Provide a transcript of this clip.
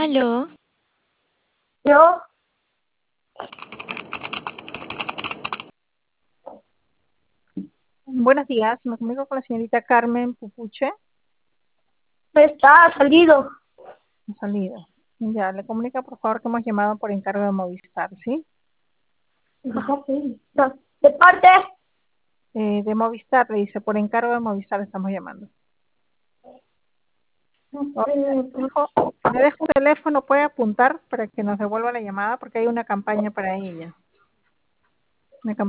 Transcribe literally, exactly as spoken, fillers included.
Aló, Yo, Buenos días, me comunico con la señorita Carmen Pupuche, está salido. ha salido. Ya, le comunica por favor que hemos llamado por encargo de Movistar, ¿sí? Ajá, sí. No, de parte, Eh, de Movistar, le dice, por encargo de Movistar estamos llamando. O- eh, le dejo, le dejo un teléfono, puede apuntar para que nos devuelva la llamada porque hay una campaña para ella. Una